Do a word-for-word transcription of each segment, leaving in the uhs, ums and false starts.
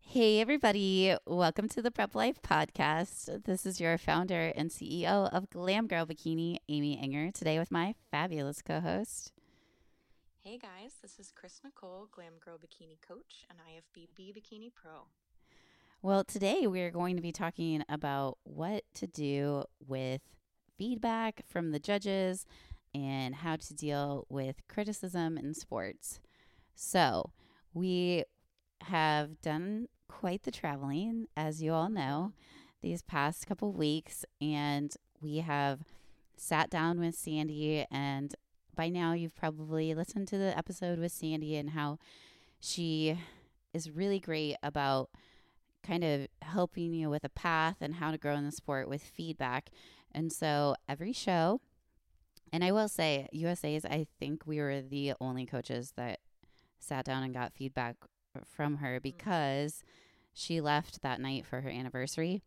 Hey, everybody. Welcome to the Prep Life Podcast. This is your founder and C E O of Glam Girl Bikini, Amy Enger, today with my fabulous co host. Hey guys, this is Chris Nicole, Glam Girl Bikini Coach and I F B B Bikini Pro. Well, today we're going to be talking about what to do with feedback from the judges and how to deal with criticism in sports. So, we have done quite the traveling, as you all Mm-hmm. know, these past couple weeks, and we have sat down with Sandy. And by now, you've probably listened to the episode with Sandy and how she is really great about kind of helping you with a path and how to grow in the sport with feedback. And so every show, and I will say, U S A's, I think we were the only coaches that sat down and got feedback from her Mm-hmm. because she left that night for her anniversary.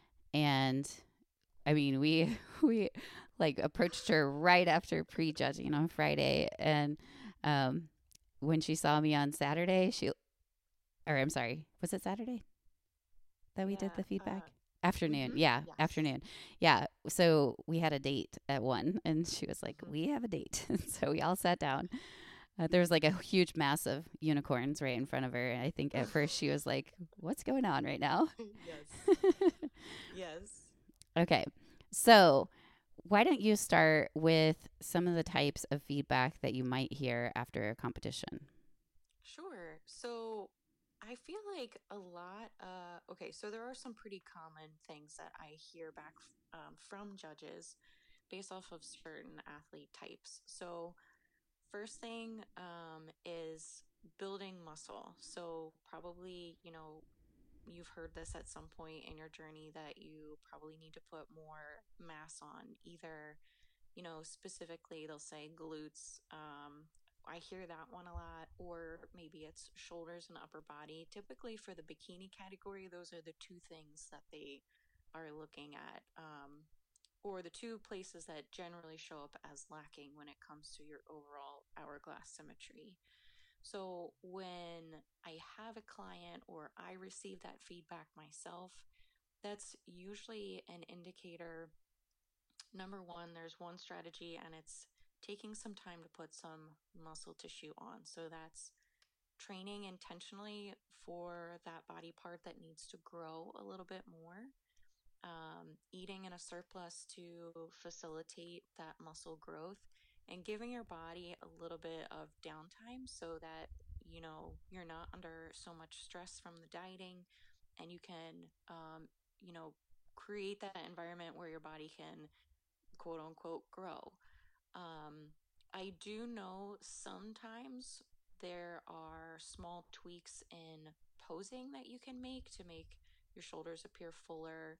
And I mean, we we like approached her right after prejudging on Friday, and um, when she saw me on Saturday, she or I'm sorry, was it Saturday that we did Yeah. the feedback? Uh, Afternoon, mm-hmm. yeah, Yes. afternoon, yeah. So we had a date at one, and she was like, Mm-hmm. "We have a date." So we all sat down. Uh, there was like a huge mass of unicorns right in front of her. I think at first she was like, "What's going on right now?" Yes. Yes. Okay. So, why don't you start with some of the types of feedback that you might hear after a competition? Sure. So I feel like a lot, uh, okay, so there are some pretty common things that I hear back f- um, from judges based off of certain athlete types. So first thing um, is building muscle. So probably, you know, you've heard this at some point in your journey that you probably need to put more mass on either, you know, specifically they'll say glutes. um, I hear that one a lot, or maybe it's shoulders and upper body. Typically for the bikini category, those are the two things that they are looking at, um, or the two places that generally show up as lacking when it comes to your overall hourglass symmetry. So when I have a client or I receive that feedback myself, that's usually an indicator. Number one, there's one strategy, and it's taking some time to put some muscle tissue on. So that's training intentionally for that body part that needs to grow a little bit more, um, eating in a surplus to facilitate that muscle growth, and giving your body a little bit of downtime so that you know you're not under so much stress from the dieting, and you can um, you know create that environment where your body can quote unquote grow. um, I do know sometimes there are small tweaks in posing that you can make to make your shoulders appear fuller,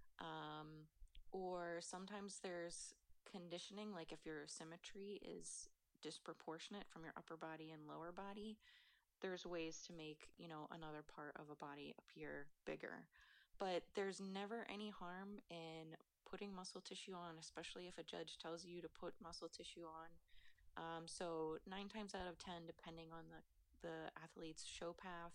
um, or sometimes there's conditioning, like if your symmetry is disproportionate from your upper body and lower body, there's ways to make, you know, another part of a body appear bigger. But there's never any harm in putting muscle tissue on, especially if a judge tells you to put muscle tissue on. Um, so nine times out of ten, depending on the the athlete's show path,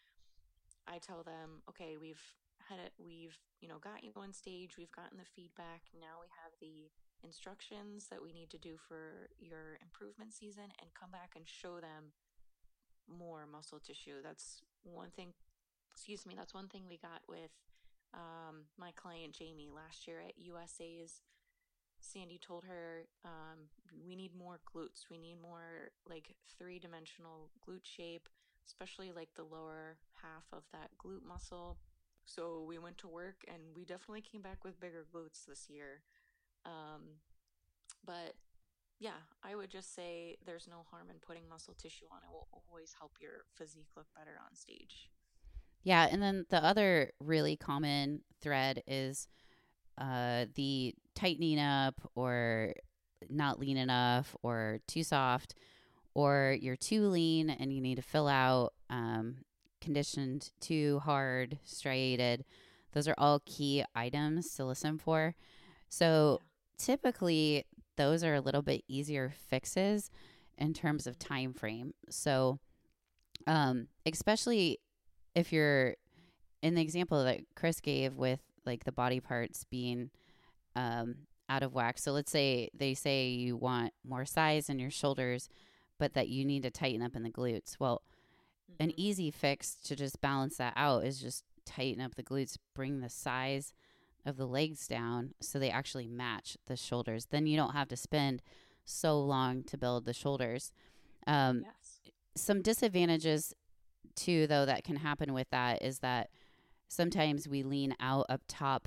I tell them, okay, we've had it, we've, you know, got you on stage, we've gotten the feedback. Now we have the instructions that we need to do for your improvement season, and come back and show them more muscle tissue. That's one thing, excuse me, that's one thing we got with um, my client Jamie last year at U S A's. Sandy told her, um, we need more glutes. We need more like three dimensional glute shape, especially like the lower half of that glute muscle. So we went to work and we definitely came back with bigger glutes this year. Um, but yeah, I would just say there's no harm in putting muscle tissue on. It will always help your physique look better on stage. Yeah, and then the other really common thread is uh, the tightening up or not lean enough or too soft, or you're too lean and you need to fill out, um, conditioned too hard, striated. Those are all key items to listen for. Yeah. So typically, those are a little bit easier fixes in terms of Mm-hmm. time frame. So, um, especially if you're in the example that Chris gave with like the body parts being um, out of whack. So let's say they say you want more size in your shoulders, but that you need to tighten up in the glutes. Well, an Mm-hmm. easy fix to just balance that out is just tighten up the glutes, bring the size of the legs down so they actually match the shoulders. Then you don't have to spend so long to build the shoulders. Um, Yes. some disadvantages too, though, that can happen with that is that sometimes we lean out up top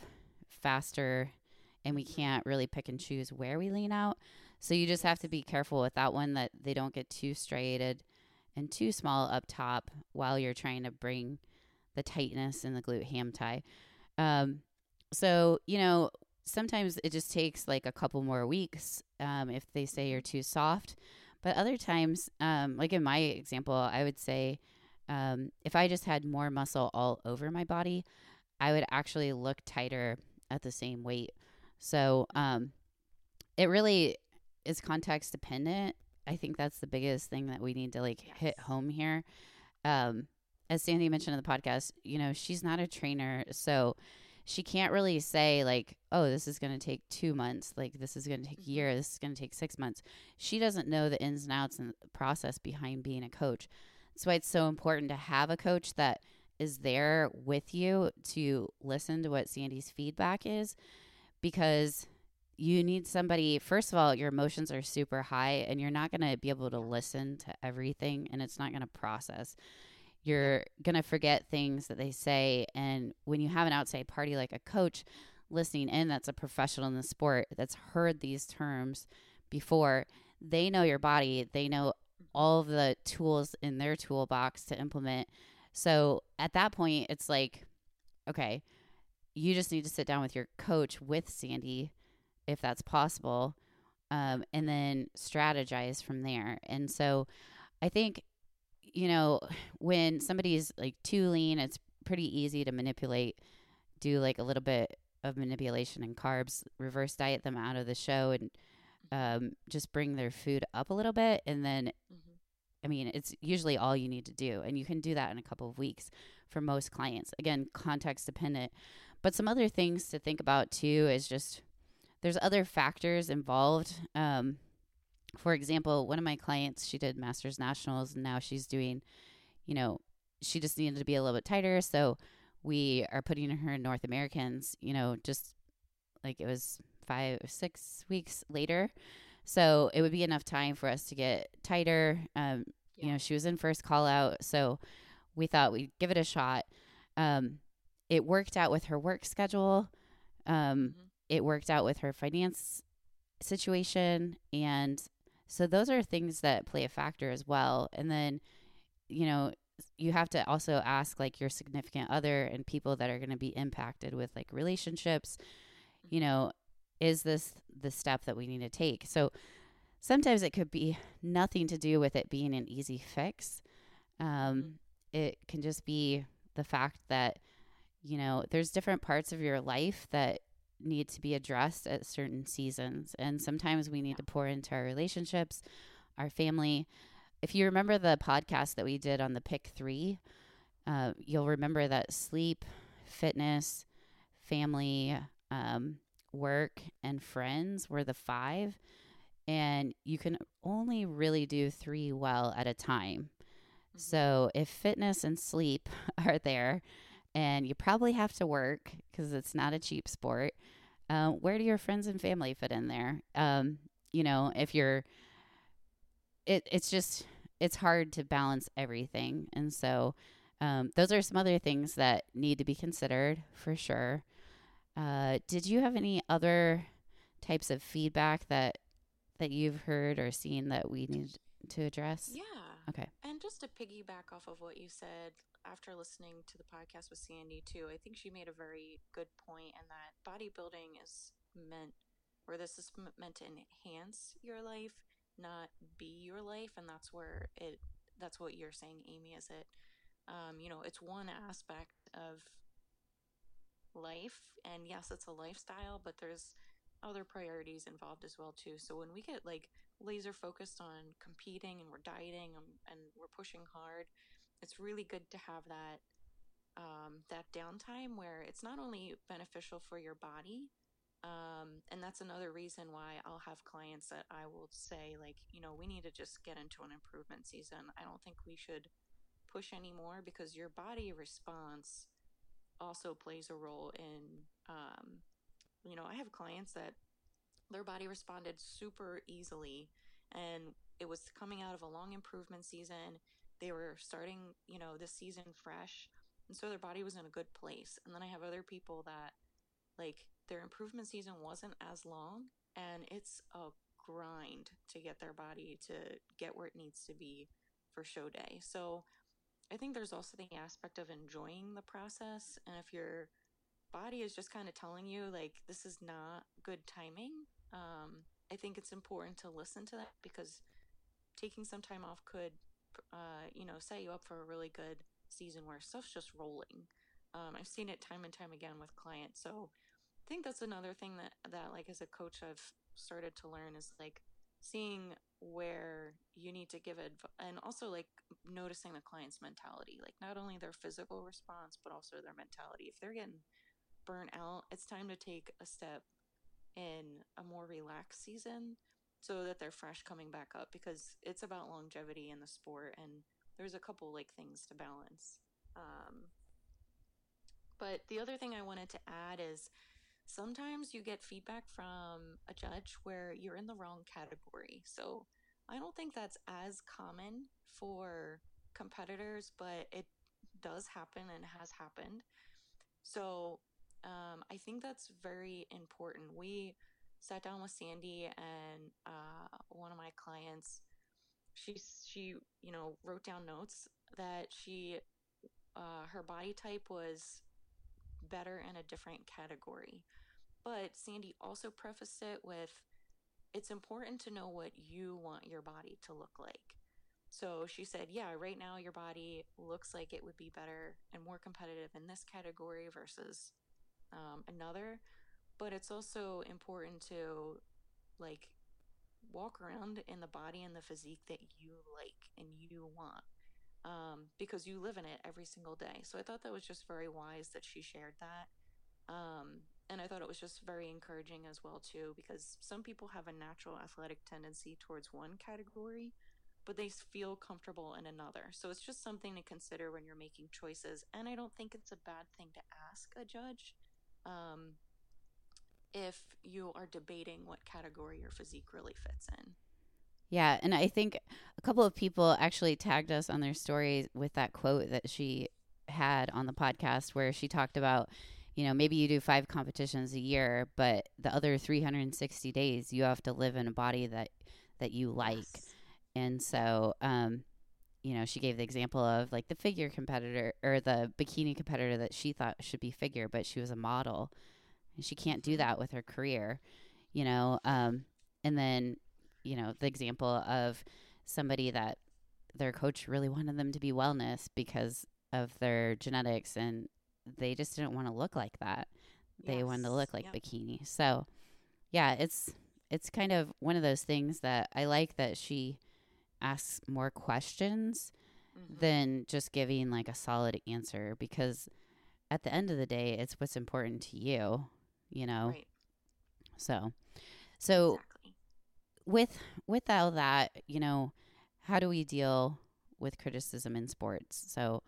faster and we Mm-hmm. can't really pick and choose where we lean out. So you just have to Yes. be careful with that one that they don't get too striated and too small up top while you're trying to bring the tightness in the glute ham tie. Um, so, you know, sometimes it just takes like a couple more weeks um, if they say Mm-hmm. you're too soft. But other times, um, like in my example, I would say um, if I just had more muscle all over my body, I would actually look tighter at the same weight. So Mm-hmm. um, it really is context dependent. I think that's the biggest thing that we need to like hit Yes. home here. Um, as Sandy mentioned in the podcast, you know, she's not a trainer, so she can't really say like, oh, this is going to take two months, like this is going to take a Mm-hmm. year, this is going to take six months. She doesn't know the ins and outs and the process behind being a coach. That's why it's so important to have a coach that is there with you to listen to what Sandy's feedback is, because you need somebody. First of all, your emotions are super high and you're not going to be able to Yeah. listen to everything and it's not going to process. Yep. You're going to forget things that they say. And when you have an outside party like a coach listening in that's a professional in the sport that's heard these terms before, they know your body, they know Mm-hmm. all of the tools in their toolbox to implement. So at that point, it's like, okay, you just need to sit down with your coach with Sandy if that's possible, um, and then strategize from there. And so I think, you know, when somebody's like too lean, it's pretty easy to manipulate, do like a little bit of manipulation and carbs, reverse diet them out of the show and Mm-hmm. um, just bring their food up a little bit. And then, Mm-hmm. I mean, it's usually all you need to do. And you can do that in a couple of weeks for most clients. Again, context dependent. But some other things to think about too is just there's other factors involved. Um, for example, one of my clients, she did Masters Nationals and now she's doing, you know, she just needed to be a little bit tighter. So we are putting her in North Americans, you know, just like it was five or six weeks later. So it would be enough time for us to get tighter. Um, you Yeah. know, she was in first call out. So we thought we'd give it a shot. Um, it worked out with her work schedule. Um, Mm-hmm. it worked out with her finance situation. And so those are things that play a factor as well. And then, you know, you have to also ask like your significant other and people that are going to be impacted with like relationships, you Mm-hmm. know, is this the step that we need to take? So sometimes it could be nothing to do with it being an easy fix. Mm-hmm. Um, it can just be the fact that, you know, there's different parts of your life that need to be addressed at certain seasons. And sometimes we need Yeah. to pour into our relationships, our family. If you remember the podcast that we did on the pick three, uh, you'll remember that sleep, fitness, family, um, work, and friends were the five. And you can only really do three well at a time. Mm-hmm. So if fitness and sleep are there, and you probably have to work because it's not a cheap sport, uh, where do your friends and family fit in there? Um, you know, if you're, it, it's just, it's hard to balance everything. And so um, those are some other things that need to be considered for sure. Uh, did you have any other types of feedback that that you've heard or seen that we need to address? Yeah. Okay. And just to piggyback off of what you said after listening to the podcast with Sandy, too, I think she made a very good point in that bodybuilding is meant, or this is m- meant to enhance your life, not be your life. And that's where it, that's what you're saying, Amy, is it, um, you know, it's one aspect of life. And yes, it's a lifestyle, but there's other priorities involved as well too. So when we get like laser focused on competing and we're dieting and, and we're pushing hard, it's really good to have that um, that downtime where it's not only beneficial for your body, um, and that's another reason why I'll have clients that I will say, like, you know, we need to just get into an improvement season. I don't think we should push anymore because your body response also plays a role in, um, you know, I have clients that their body responded super easily, and it was coming out of a long improvement season. They were starting, you know, this season fresh, and so their body was in a good place. And then I have other people that, like, their improvement season wasn't as long, and it's a grind to get their body to get where it needs to be for show day. So I think there's also the aspect of enjoying the process. And if your body is just kind of telling you, like, this is not good timing, um, I think it's important to listen to that, because taking some time off could, uh, you know, set you up for a really good season where stuff's just rolling. Um, I've seen it time and time again with clients. So I think that's another thing that, that like, as a coach, I've started to learn is, like, seeing where you need to give it, and also, like, noticing the client's mentality, like, not only their physical response, but also their mentality. If they're getting burnt out, it's time to take a step in a more relaxed season so that they're fresh coming back up, because it's about longevity in the sport, and there's a couple, like, things to balance. Um, but the other thing I wanted to add is sometimes you get feedback from a judge where you're in the wrong category. So I don't think that's as common for competitors, but it does happen and has happened. So um, I think that's very important. We sat down with Sandy, and uh, one of my clients, she she you know wrote down notes that she uh, her body type was better in a different category. But Sandy also prefaced it with, it's important to know what you want your body to look like. So she said, yeah, right now your body looks like it would be better and more competitive in this category versus um, another. But it's also important to, like, walk around in the body and the physique that you like and you want, um, because you live in it every single day. So I thought that was just very wise that she shared that. Um, and I thought it was just very encouraging as well too, because some people have a natural athletic tendency towards one category, but they feel comfortable in another. So it's just something to consider when you're making choices. And I don't think it's a bad thing to ask a judge, um, if you are debating what category your physique really fits in. Yeah, and I think a couple of people actually tagged us on their stories with that quote that she had on the podcast, where she talked about, you know, maybe you do five competitions a year, but the other three hundred sixty days you have to live in a body that that you like. Yes. And so, um, you know, she gave the example of, like, the figure competitor or the bikini competitor that she thought should be figure, but she was a model, and she can't do Mm-hmm. that with her career, you know. Um, and then, you know, the example of somebody that their coach really wanted them to be wellness because of their genetics, and they just didn't want to look like that. They wanted to Yes. look like Yep. bikini. So, yeah, it's it's kind of one of those things that I like, that she asks more questions Mm-hmm. than just giving, like, a solid answer, because at the end of the day, it's what's important to you, you know. Right. So, so Exactly. with with all that, you know, how do we deal with criticism in sports? So,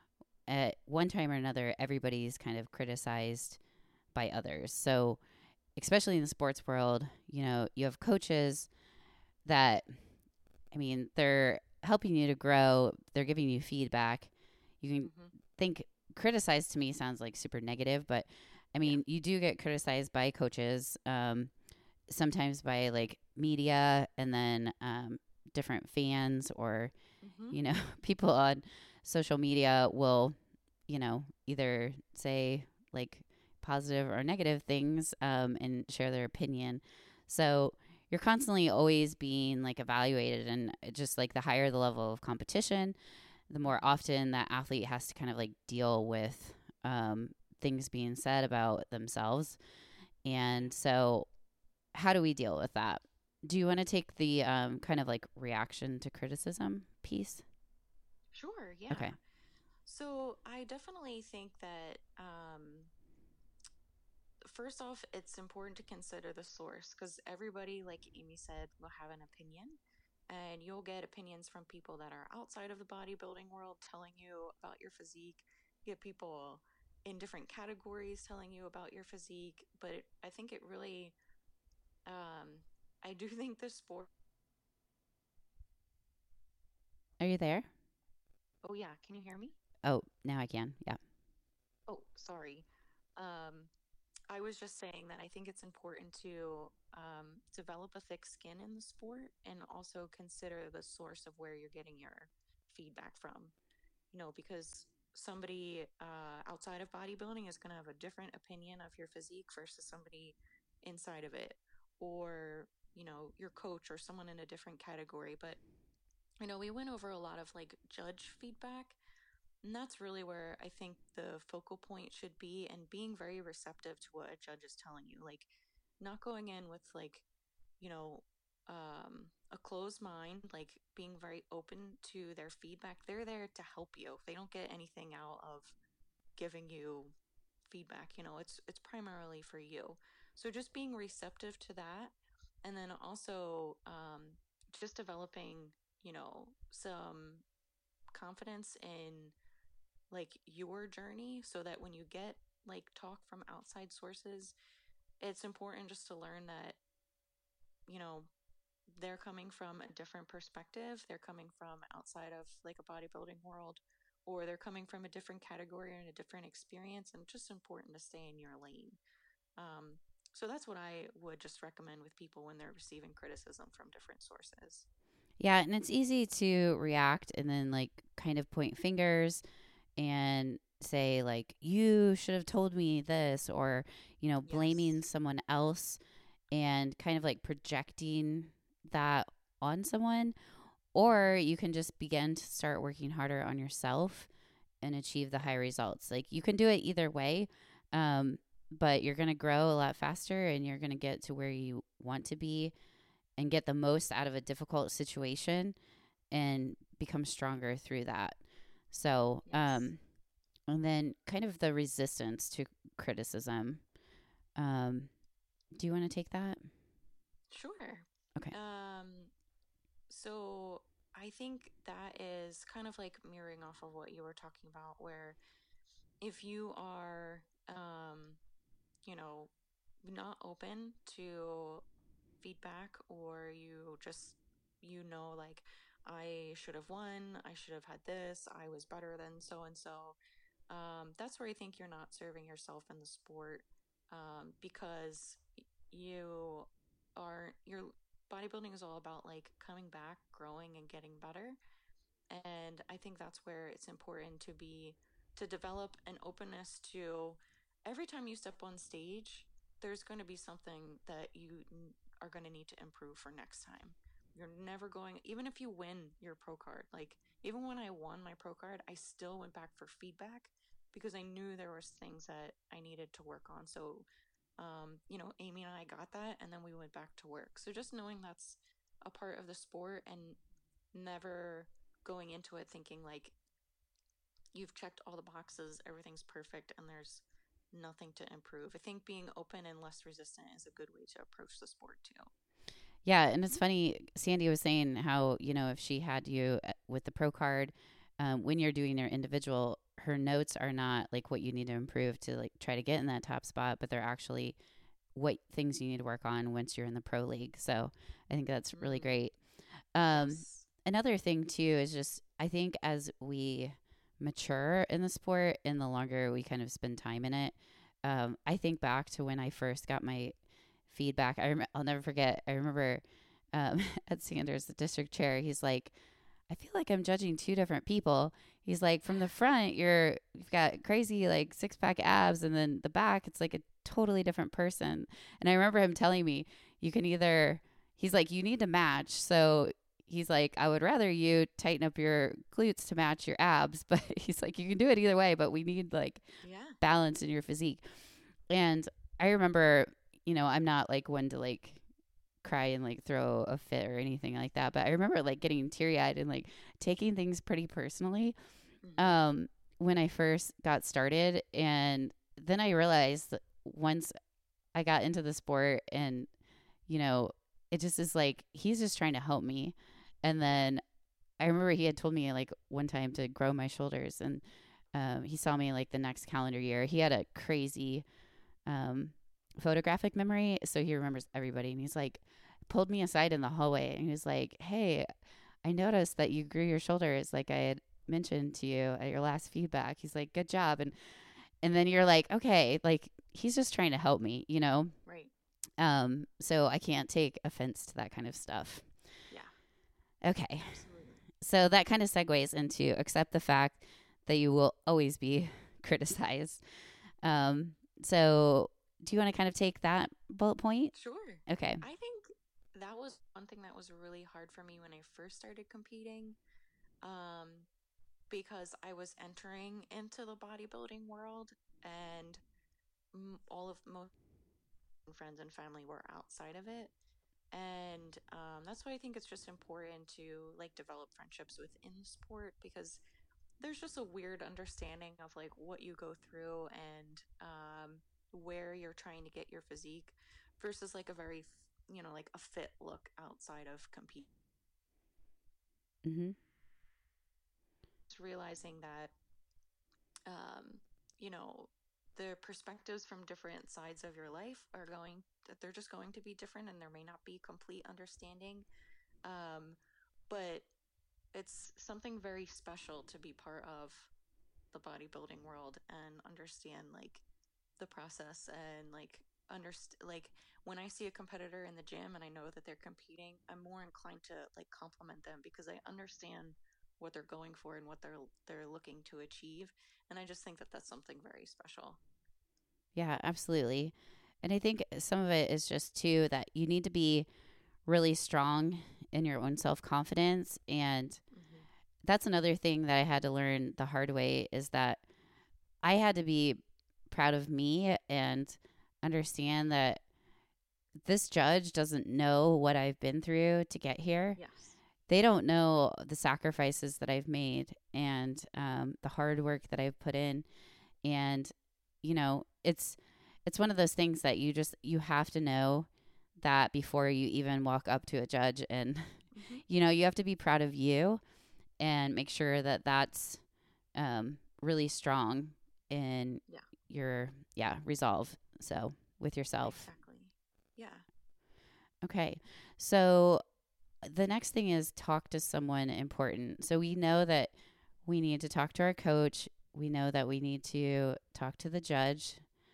at one time or another, everybody's kind of criticized by others. So, especially in the sports world, you know, you have coaches that, I mean, they're helping you to grow, they're giving you feedback. You can Mm-hmm. think criticize to me sounds like super negative, but I Yeah. mean, you do get criticized by coaches, um, sometimes by, like, media, and then um, different fans, or, Mm-hmm. you know, people on social media will, you know, either say, like, positive or negative things, um, and share their opinion. So you're constantly always being, like, evaluated, and just, like, the higher the level of competition, the more Mm-hmm. often that athlete has to kind of, like, deal with um, things being said about themselves. Yeah. And so, how do we deal with that? Do you want to take the um, kind of, like, reaction to criticism piece? Sure. Okay. Yeah. So I definitely think that um, first off, it's important to consider the source because everybody, like Amy said, will have an opinion. And you'll get opinions from people that are outside of the bodybuilding world telling you about your physique. You get people in different categories telling you about your physique. But it, I think it really, um, I do think the sport. Are you there? Oh, yeah. Can you hear me? Oh, now I can. Yeah. Oh, sorry. Um, I was just saying that I think it's important to um, develop a thick skin in the sport and also consider the source of where you're getting your feedback from. You know, because somebody uh, outside of bodybuilding is going to have a different opinion of your physique versus somebody inside of it, or, you know, your coach or someone in a different category. But, you know, we went over a lot of like judge feedback, and that's really where I think the focal point should be, and being very receptive to what a judge is telling you. Like, not going in with, like, you know, um, a closed mind, like being very open to their feedback. They're there to help you. They don't get anything out of giving you feedback. You know, it's it's primarily for you. So just being receptive to that, and then also um, just developing, you know, some confidence in like your journey so that when you get like talk from outside sources, it's important just to learn that, you know, they're coming from a different perspective. They're coming from outside of like a bodybuilding world, or they're coming from a different category and a different experience, and just important to stay in your lane. Um, so that's what I would just recommend with people when they're receiving criticism from different sources. Yeah, and it's easy to react and then like kind of point fingers and say like you should have told me this, or you know, blaming Yes. someone else and kind of like projecting that on someone. Or Mm-hmm. you can just begin to start working harder on yourself and achieve the Yeah. high results. Like you can do it either way, um, but you're going to grow a lot faster and you're going to get to where you want to be and get the most out of a difficult situation and become stronger through that. So, Yes. um, and then kind of the resistance to criticism. Um, do you want to take that? Sure. Okay. Um, so I think that is kind of like mirroring off of what you were talking about, where if you are, um, you know, not open to feedback, or you just, you know, like, I should have won, I should have had this, I was better than so and so. Um, that's where I think you're not serving yourself in the sport, um, because you are, your bodybuilding is all about like coming back, growing, and getting better. And I think that's where it's important to be, to develop an openness to every time you step on stage, there's going to be something that you are going to need to improve for next time. You're never going, even if you win your pro card, like even when I won my pro card, I still went back for feedback because I knew there was things that I needed to work on. So, um, you know, Amy and I got that, and then we went back to work. So just knowing that's a part of the sport, and never going into it thinking like you've checked all the boxes, everything's perfect, and there's nothing to improve. I think being open and less resistant is a good way to approach the sport too. Yeah, and it's funny. Sandy was saying how, you know, if she had you uh, with the pro card, um, when you're doing your individual, her notes are not like what you need to improve to like try to get in that top spot, but they're actually what things you need to work on once you're in the pro league. So I think that's really Mm-hmm. great. Um, Yes. Another thing too is just I think as we mature in the sport and the longer we kind of spend time in it, um, I think back to when I first got my feedback. I rem- I'll never forget. I remember um, Ed Sanders, the district chair. He's like, I feel like I'm judging two different people. He's like, from the front, you're you've got crazy like six pack abs, and then the back, it's like a totally different person. And I remember him telling me, you can either. He's like, you need to match. So he's like, I would rather you tighten up your glutes to match your abs, but he's like, you can do it either way, but we need like Yeah. balance in your physique. And I remember, you know, I'm not like one to like cry and like throw a fit or anything like that, but I remember like getting teary eyed and like taking things pretty personally. Mm-hmm. Um, when I first got started. And then I realized that once I got into the sport and, you know, it just is like, he's just trying to help me. And then I remember he had told me like one time to grow my shoulders, and um, he saw me like the next calendar year. He had a crazy um, photographic memory, so he remembers everybody. And he's like, pulled me aside in the hallway, and he was like, "Hey, I noticed that you grew your shoulders, like I had mentioned to you at your last feedback." He's like, "Good job." And and then you're like, okay, like he's just trying to help me, you know. Right. Um, so I can't take offense to that kind of stuff. Yeah. Okay. Absolutely. So that kind of segues into accept the fact that you will always be criticized. Um, so do you want to kind of take that bullet point? Sure. Okay. I think that was one thing that was really hard for me when I first started competing. Um, because I was entering into the bodybuilding world, and m- all of most friends and family were outside of it. And um, that's why I think it's just important to like develop friendships within the sport, because there's just a weird understanding of like what you go through and um, where you're trying to get your physique versus like a very, you know, like a fit look outside of compete. Mm-hmm. Just realizing that, um, you know, the perspectives from different sides of your life are going, that they're just going to be different, and there may not be complete understanding. Um, but it's something very special to be part of the bodybuilding world and understand like the process, and like underst like when I see a competitor in the gym and I know that they're competing, I'm more inclined to like compliment them because I understand what they're going for and what they're they're looking to achieve, and I just think that that's something very special. Yeah, absolutely. And I think some of it is just too that you need to be really strong in your own self confidence. And Mm-hmm. that's another thing that I had to learn the hard way, is that I had to be proud of me and understand that this judge doesn't know what I've been through to get here. Yes. They don't know the sacrifices that I've made, and um, the hard work that I've put in. And, you know, it's it's one of those things that you just you have to know that before you even walk up to a judge. And Mm-hmm. you know, you have to be proud of you and make sure that that's um, really strong in Yeah. your yeah resolve, so with yourself. Exactly. Yeah. Okay, so the next thing is talk to someone important. So we know that we need to talk to our coach, we know that we need to talk to the judge,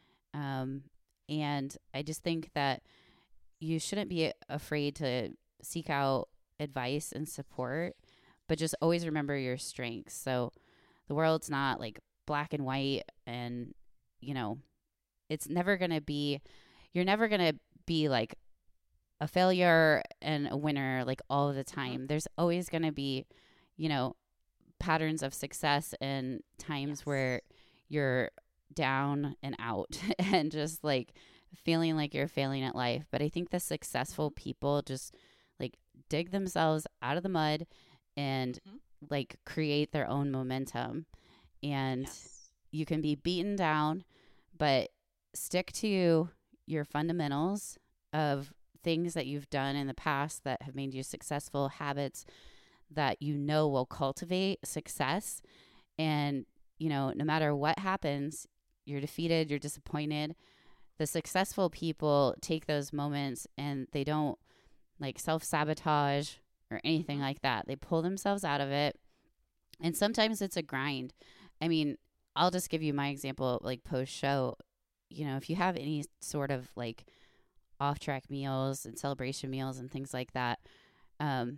um, and I just think that you shouldn't be afraid to seek out advice and support, but just always remember your strengths. So the world's not like black and white, and you know, it's never going to be, you're never going to be like a failure and a winner like all of the Mm-hmm. time. There's always going to be, you know, patterns of success and times where Yes. you're down and out and just like feeling like you're failing at life. But I think the successful Mm-hmm. people just like dig themselves out of the mud and Mm-hmm. like create their own momentum. And Yes. you can be beaten down, but stick to your fundamentals of things that you've done in the past that have made you successful, habits that you know will cultivate success. And, you know, no matter what happens, you're defeated, you're disappointed. The successful people take those moments and they don't like self sabotage or anything Mm-hmm. like that. They pull themselves out of it. And sometimes it's a grind. I mean, I'll just give you my example, like post show. You know, if you have any sort of like off track meals and celebration meals and things like that, um,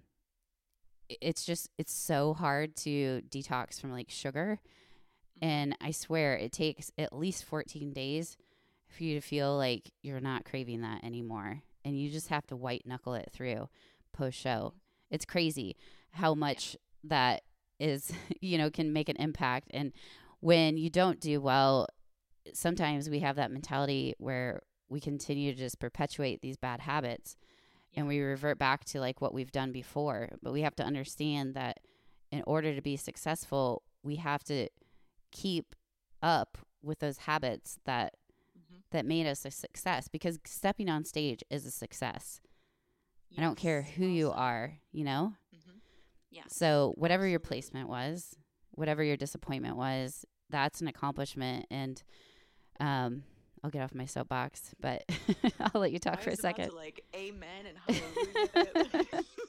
it's just, it's so hard to detox from like sugar. Mm-hmm. And I swear it takes at least fourteen days for you to feel like you're not craving that anymore. And you just have to white knuckle it through post show. Mm-hmm. It's crazy how Yeah. much that is, you know, can make an impact. And when you don't do well, sometimes we have that mentality where we continue to just perpetuate these bad habits and Yeah. we revert back to like what we've done before. But we have to understand that in order to be successful, we have to keep up with those habits that Hmm. that made us a success, because stepping on stage is a success. I don't care Yes, who well you said. are, you know? Hmm. Yes, So, whatever your absolutely. placement was, whatever your disappointment was, that's an accomplishment. And um, I'll get off my soapbox, but I'll let you talk I for a was about second. to like amen and hallelujah it. Like,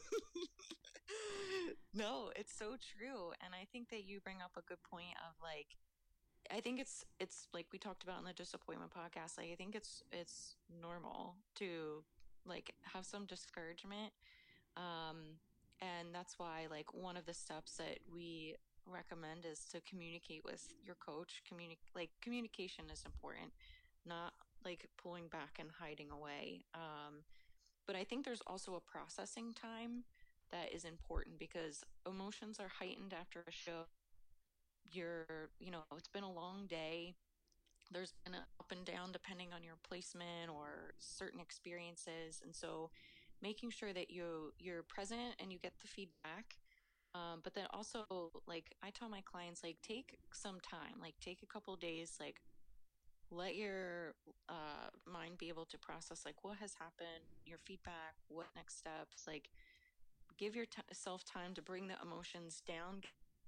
no, it's so true. And I think that you bring up a good point of like, I think it's it's like we talked about in the disappointment podcast. Like I think it's it's normal to like have some discouragement. Um, and that's why like one of the steps that we recommend is to communicate with your coach. Communic like communication is important, not like pulling back and hiding away. Um, but I think there's also a processing time that is important because emotions are heightened after a show. You're, you know, it's been a long day. There's been an up and down depending on your placement or certain experiences. And so making sure that you you're present and you get the feedback. Um, but then also like I tell my clients like take some time, like take a couple days, like let your uh, mind be able to process like what has happened, your feedback, what next steps, like give yourself time to bring the emotions down,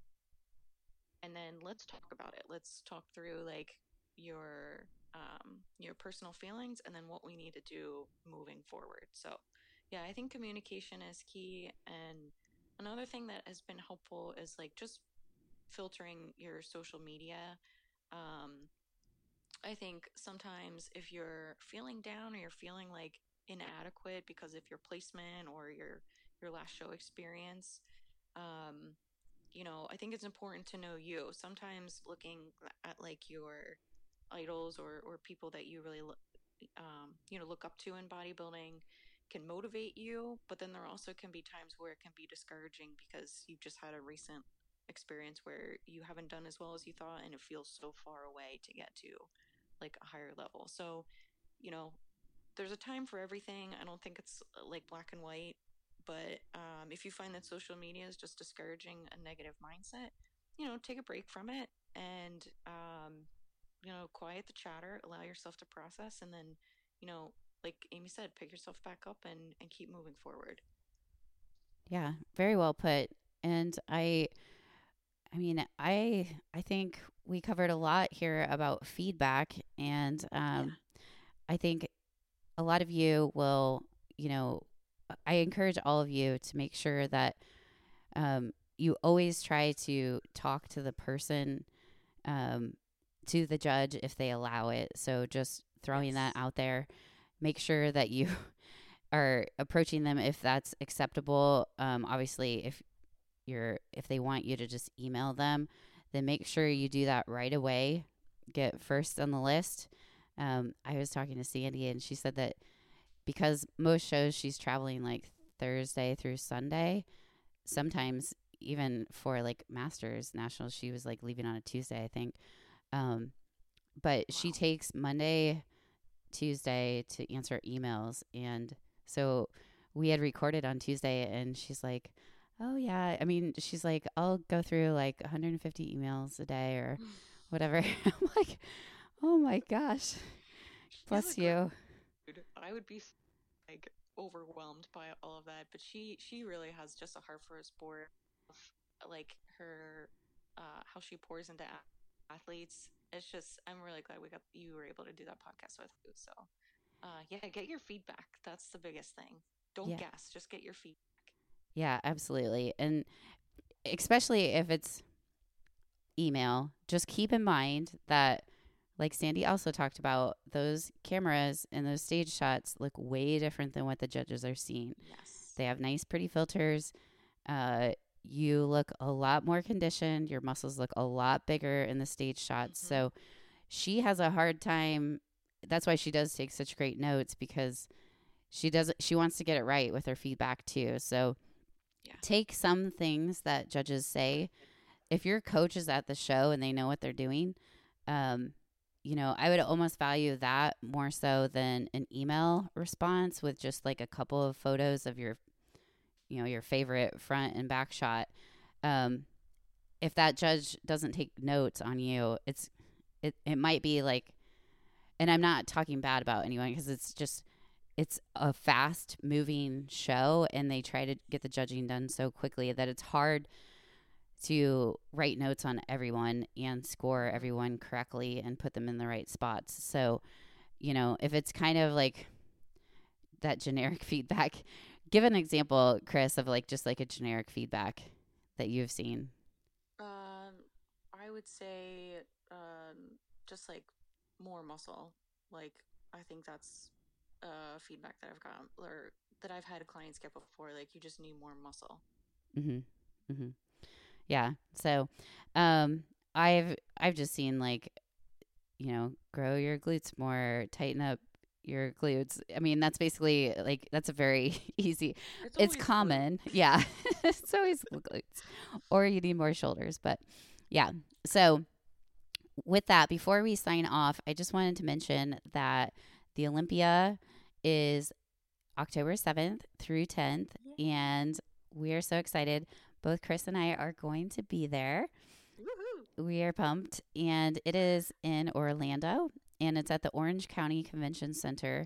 and then let's talk about it. Let's talk through like your um, your personal feelings and then what we need to do moving forward. So, yeah, I think communication is key. And another thing that has been helpful is like just filtering your social media. Um, I think sometimes if you're feeling down or you're feeling like inadequate because of your placement or your your last show experience, um, you know, I think it's important to know you. Sometimes looking at like your idols or or people that you really um, you know look up to in bodybuilding can motivate you, but then there also can be times where it can be discouraging because you've just had a recent experience where you haven't done as well as you thought and it feels so far away to get to like a higher level. So, you know, there's a time for everything. I don't think it's uh, like black and white, but um, if you find that social media is just discouraging a negative mindset, you know, take a break from it and, um, you know, quiet the chatter, allow yourself to process, and then, you know, like Amy said, pick yourself back up and, and keep moving forward. Yeah, very well put. And I I mean, I I think we covered a lot here about feedback, and Yeah. um, I think a lot of you will, you know, I encourage all of you to make sure that um, you always try to talk to the person, um, to the judge if they allow it. So just throwing that Yes. out there, make sure that you are approaching them if that's acceptable. Um, obviously, if you're if they want you to just email them, then make sure you do that right away. Get first on the list. Um, I was talking to Sandy, and she said that because most shows she's traveling like Thursday through Sunday, sometimes even for like Masters Nationals, she was like leaving on a Tuesday, I think. Um, but she Wow. takes Monday, Tuesday to answer emails. And so we had recorded on Tuesday, and she's like, oh, yeah. I mean, she's like, I'll go through like one hundred fifty emails a day or whatever. I'm like, oh my gosh, She has a bless great you. mood. I would be like overwhelmed by all of that, but she she really has just a heart for a sport. Like her, uh, how she pours into athletes. It's just I'm really glad we got you were able to do that podcast with you. So, uh, yeah, get your feedback. That's the biggest thing. Don't Yeah. guess, just get your feedback. Yeah, absolutely. And especially if it's email, just keep in mind that, like Sandy also talked about, those cameras and those stage shots look way different than what the judges are seeing. Yes. They have nice, pretty filters. Uh, you look a lot more conditioned. Your muscles look a lot bigger in the stage shots. Mm-hmm. So she has a hard time. That's why she does take such great notes, because she does she wants to get it right with her feedback too. So Yeah. take some things that judges say. If your coach is at the show and they know what they're doing, um, you know, I would almost value that more so than an email response with just like a couple of photos of your, you know, your favorite front and back shot. Um, if that judge doesn't take notes on you, it's it, it might be like, and I'm not talking bad about anyone because it's just it's a fast moving show and they try to get the judging done so quickly that it's hard to write notes on everyone and score everyone correctly and put them in the right spots. So, you know, if it's kind of like that generic feedback, give an example, Chris, of like just like a generic feedback that you've seen. Um, I would say um, just like more muscle. Like I think that's uh, feedback that I've gotten or that I've had clients get before. Like you just need more muscle. Mm-hmm. Mm-hmm. Yeah. So, um, I've I've just seen like, you know, grow your glutes more, tighten up your glutes. I mean, that's basically like that's a very easy. It's It's always glute. common. Yeah. It's always glutes. Or you need more shoulders, but yeah. So, with that, before we sign off, I just wanted to mention that the Olympia is October seventh through tenth, Yeah. and we are so excited. Both Chris and I are going to be there. Woohoo! We are pumped, and it is in Orlando, and it's at the Orange County Convention Center,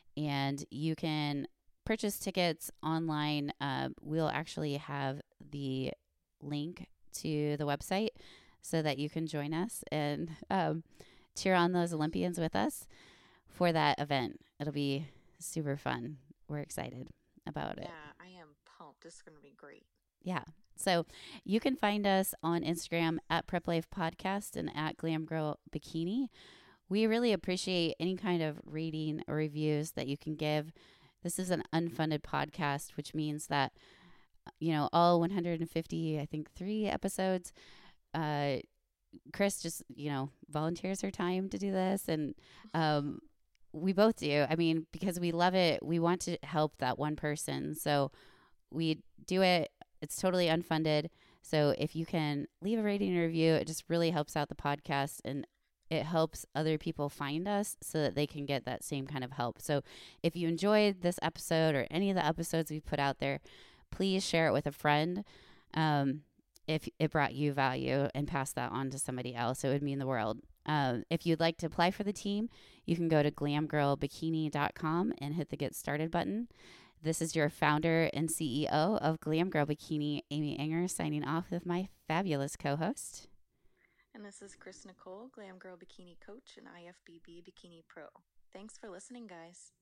and you can purchase tickets online. Uh, we'll actually have the link to the website so that you can join us and um, cheer on those Olympians with us for that event. It'll be super fun. We're excited about it. Yeah, I am pumped. This is gonna be great. Yeah. So you can find us on Instagram at Prep Life Podcast and at Glam Girl Bikini. We really appreciate any kind of rating or reviews that you can give. This is an unfunded podcast, which means that, you know, all one hundred fifty, I think, three episodes, uh, Chris just, you know, volunteers her time to do this. And um, we both do. I mean, because we love it. We want to help that one person. So we do it. It's totally unfunded. So if you can leave a rating and review, it just really helps out the podcast and it helps other people find us so that they can get that same kind of help. So if you enjoyed this episode or any of the episodes we put out there, please share it with a friend. Um, if it brought you value and pass that on to somebody else, it would mean the world. Um, if you'd like to apply for the team, you can go to glam girl bikini dot com and hit the Get Started button. This is your founder and C E O of Glam Girl Bikini, Amy Enger, signing off with my fabulous co-host. And this is Chris Nicole, Glam Girl Bikini Coach and I F B B Bikini Pro. Thanks for listening, guys.